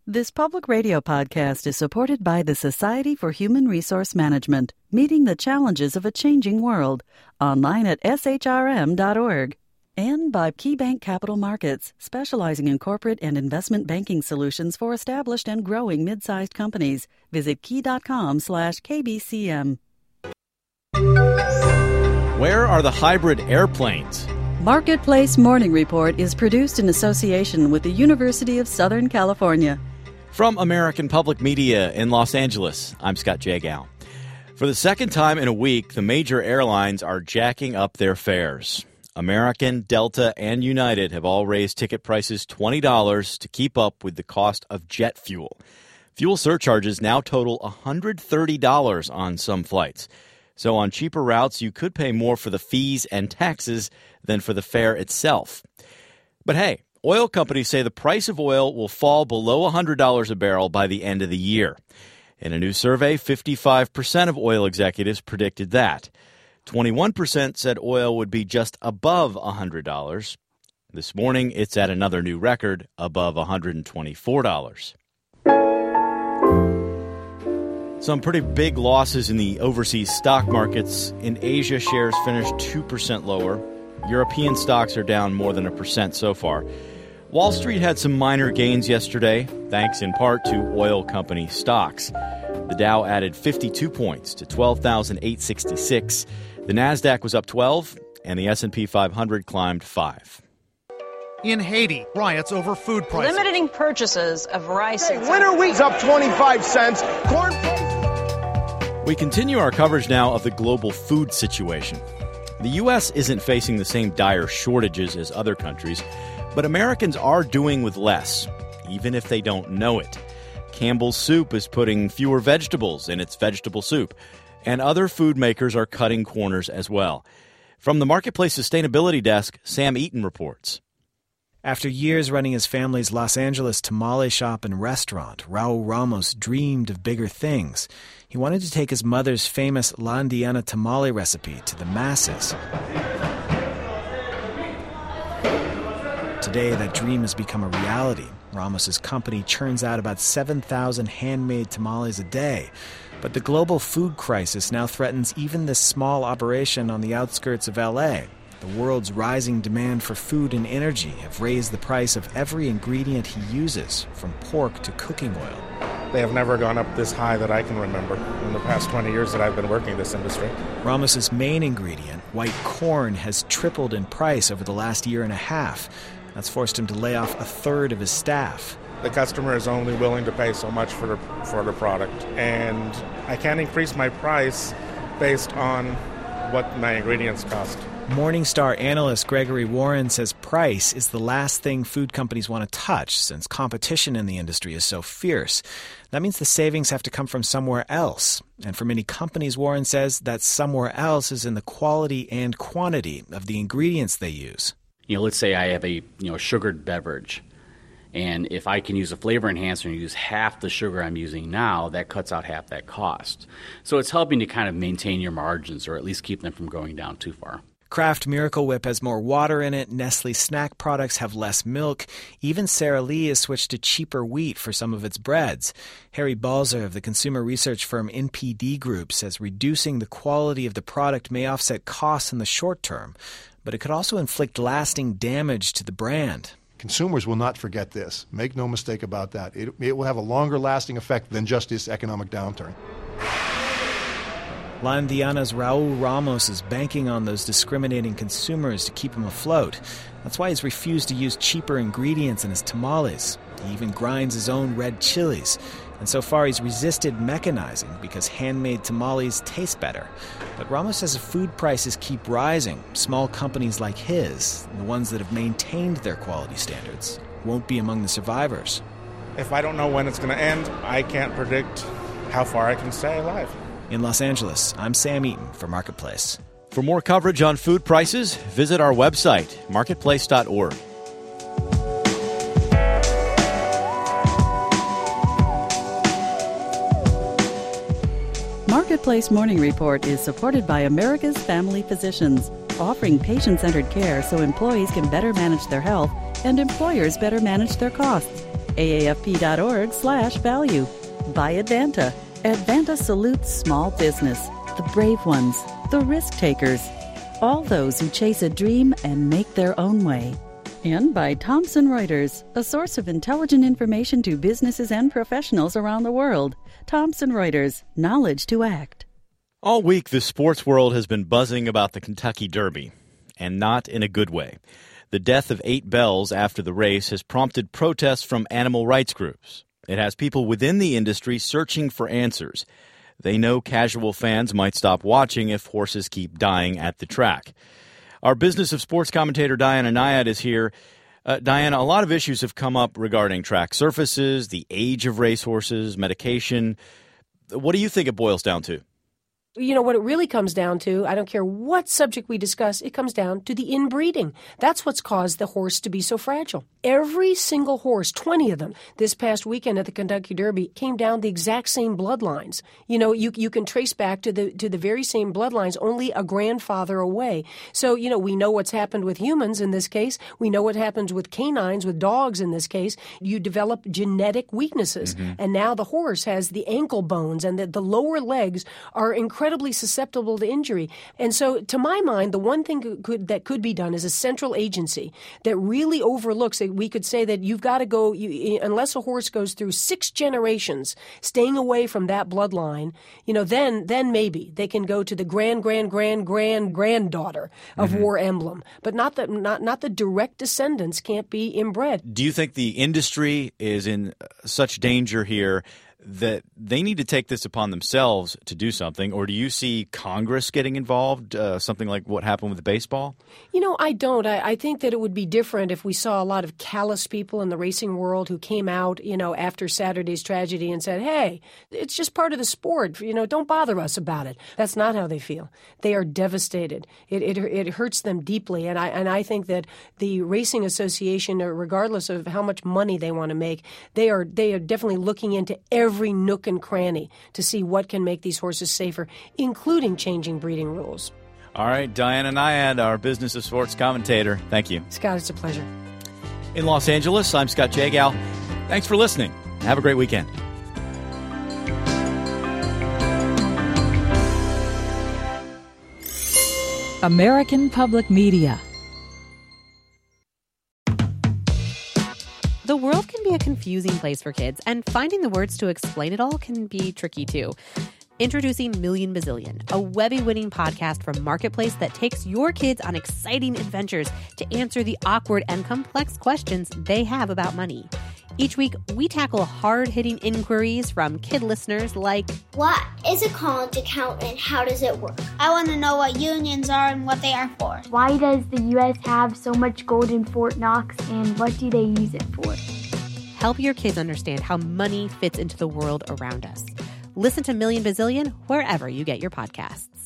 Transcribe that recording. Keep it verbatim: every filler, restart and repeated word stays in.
This public radio podcast is supported by the Society for Human Resource Management, meeting the challenges of a changing world, online at s h r m dot org. And by KeyBank Capital Markets, specializing in corporate and investment banking solutions for established and growing mid-sized companies. Visit key.com slash KBCM. Where are the hybrid airplanes? Marketplace Morning Report is produced in association with the University of Southern California. From American Public Media in Los Angeles, I'm Scott Jagow. For the second time in a week, the major airlines are jacking up their fares. American, Delta, and United have all raised ticket prices twenty dollars to keep up with the cost of jet fuel. Fuel surcharges now total one hundred thirty dollars on some flights. So on cheaper routes, you could pay more for the fees and taxes than for the fare itself. But hey, oil companies say the price of oil will fall below one hundred dollars a barrel by the end of the year. In a new survey, fifty-five percent of oil executives predicted that. twenty-one percent said oil would be just above one hundred dollars. This morning, it's at another new record, above one hundred twenty-four dollars. Some pretty big losses in the overseas stock markets. In Asia, shares finished two percent lower. European stocks are down more than a percent so far. Wall Street had some minor gains yesterday, thanks in part to oil company stocks. The Dow added fifty-two points to twelve thousand eight hundred sixty-six. The Nasdaq was up twelve, and the S and P five hundred climbed five. In Haiti, riots over food prices. Limiting purchases of rice. Hey, winter wheat's up twenty-five cents. Corn. We continue our coverage now of the global food situation. The U S isn't facing the same dire shortages as other countries, but Americans are doing with less, even if they don't know it. Campbell's Soup is putting fewer vegetables in its vegetable soup, and other food makers are cutting corners as well. From the Marketplace Sustainability Desk, Sam Eaton reports. After years running his family's Los Angeles tamale shop and restaurant, Raul Ramos dreamed of bigger things. He wanted to take his mother's famous La Indiana tamale recipe to the masses. Today, that dream has become a reality. Ramos's company churns out about seven thousand handmade tamales a day. But the global food crisis now threatens even this small operation on the outskirts of L A. The world's rising demand for food and energy have raised the price of every ingredient he uses, from pork to cooking oil. They have never gone up this high that I can remember in the past twenty years that I've been working in this industry. Ramos's main ingredient, white corn, has tripled in price over the last year and a half. That's forced him to lay off a third of his staff. The customer is only willing to pay so much for the, for the product, and I can't increase my price based on what my ingredients cost. Morningstar analyst Gregory Warren says price is the last thing food companies want to touch since competition in the industry is so fierce. That means the savings have to come from somewhere else. And for many companies, Warren says that somewhere else is in the quality and quantity of the ingredients they use. You know, let's say I have a you know sugared beverage, and if I can use a flavor enhancer and use half the sugar I'm using now, that cuts out half that cost. So it's helping to kind of maintain your margins, or at least keep them from going down too far. Kraft Miracle Whip has more water in it. Nestle snack products have less milk. Even Sara Lee has switched to cheaper wheat for some of its breads. Harry Balzer of the consumer research firm N P D Group says reducing the quality of the product may offset costs in the short term, but it could also inflict lasting damage to the brand. Consumers will not forget this. Make no mistake about that. It, it will have a longer lasting effect than just this economic downturn. La Indiana's Raul Ramos is banking on those discriminating consumers to keep him afloat. That's why he's refused to use cheaper ingredients in his tamales. He even grinds his own red chilies. And so far he's resisted mechanizing because handmade tamales taste better. But Ramos says if food prices keep rising, small companies like his, the ones that have maintained their quality standards, won't be among the survivors. If I don't know when it's going to end, I can't predict how far I can stay alive. In Los Angeles, I'm Sam Eaton for Marketplace. For more coverage on food prices, visit our website, marketplace dot org. Marketplace Morning Report is supported by America's Family Physicians, offering patient-centered care so employees can better manage their health and employers better manage their costs. A A F P dot org slash value. By Advanta. Advanta salutes small business, the brave ones, the risk takers, all those who chase a dream and make their own way. And by Thomson Reuters, a source of intelligent information to businesses and professionals around the world. Thomson Reuters, knowledge to act. All week, the sports world has been buzzing about the Kentucky Derby, and not in a good way. The death of eight bells after the race has prompted protests from animal rights groups. It has people within the industry searching for answers. They know casual fans might stop watching if horses keep dying at the track. Our Business of Sports commentator Diana Nyad is here. Uh, Diana, a lot of issues have come up regarding track surfaces, the age of racehorses, medication. What do you think it boils down to? You know, what it really comes down to, I don't care what subject we discuss, it comes down to the inbreeding. That's what's caused the horse to be so fragile. Every single horse, twenty of them, this past weekend at the Kentucky Derby, came down the exact same bloodlines. You know, you you can trace back to the to the very same bloodlines, only a grandfather away. So, you know, we know what's happened with humans in this case. We know what happens with canines, with dogs in this case. You develop genetic weaknesses. Mm-hmm. And now the horse has the ankle bones, and the, the lower legs are incredibly incredibly susceptible to injury. And so, to my mind, the one thing could, that could be done is a central agency that really overlooks it. We could say that you've got to go, you, unless a horse goes through six generations staying away from that bloodline, you know, then then maybe they can go to the grand, grand, grand, grand granddaughter of mm-hmm. War Emblem. But not the, not, not the direct descendants can't be inbred. Do you think the industry is in such danger here that they need to take this upon themselves to do something, or do you see Congress getting involved, uh, something like what happened with baseball? You know, I don't. I, I think that it would be different if we saw a lot of callous people in the racing world who came out, you know, after Saturday's tragedy and said, hey, it's just part of the sport. You know, don't bother us about it. That's not how they feel. They are devastated. It it, it hurts them deeply. And I, and I think that the Racing Association, regardless of how much money they want to make, they are, they are definitely looking into every every nook and cranny to see what can make these horses safer, including changing breeding rules. All right, Diana Nyad, our Business of Sports commentator. Thank you. Scott, it's a pleasure. In Los Angeles, I'm Scott Jagow. Thanks for listening. Have a great weekend. American Public Media. The world can be a confusing place for kids, and finding the words to explain it all can be tricky too. Introducing Million Bazillion, a Webby-winning podcast from Marketplace that takes your kids on exciting adventures to answer the awkward and complex questions they have about money. Each week, we tackle hard-hitting inquiries from kid listeners like, what is a college account and how does it work? I want to know what unions are and what they are for. Why does the U S have so much gold in Fort Knox and what do they use it for? Help your kids understand how money fits into the world around us. Listen to Million Bazillion wherever you get your podcasts.